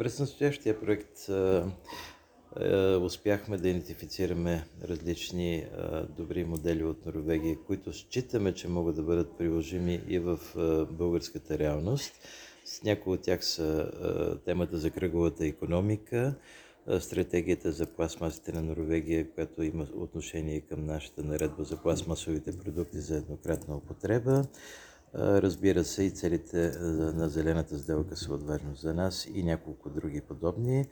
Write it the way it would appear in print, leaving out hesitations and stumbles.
През настоящия проект успяхме да идентифицираме различни добри модели от Норвегия, които считаме, че могат да бъдат приложими и в българската реалност. С някои от тях са темата за кръговата икономика, стратегията за пластмасите на Норвегия, която има отношение към нашата наредба за пластмасовите продукти за еднократна употреба. Разбира се, и целите на зелената сделка са от важност за нас и няколко други подобни.